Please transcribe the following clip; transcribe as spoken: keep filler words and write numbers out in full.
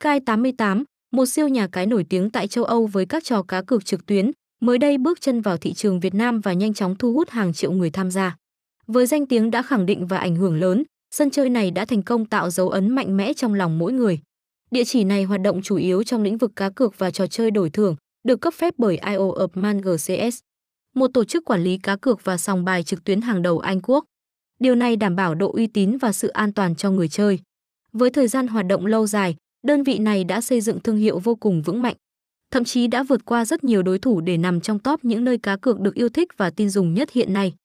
Sky tám mươi tám, một siêu nhà cái nổi tiếng tại châu Âu với các trò cá cược trực tuyến, mới đây bước chân vào thị trường Việt Nam và nhanh chóng thu hút hàng triệu người tham gia. Với danh tiếng đã khẳng định và ảnh hưởng lớn, sân chơi này đã thành công tạo dấu ấn mạnh mẽ trong lòng mỗi người. Địa chỉ này hoạt động chủ yếu trong lĩnh vực cá cược và trò chơi đổi thưởng, được cấp phép bởi Isle of Man giê xê ét, một tổ chức quản lý cá cược và sòng bài trực tuyến hàng đầu Anh Quốc. Điều này đảm bảo độ uy tín và sự an toàn cho người chơi. Với thời gian hoạt động lâu dài, đơn vị này đã xây dựng thương hiệu vô cùng vững mạnh, thậm chí đã vượt qua rất nhiều đối thủ để nằm trong top những nơi cá cược được yêu thích và tin dùng nhất hiện nay.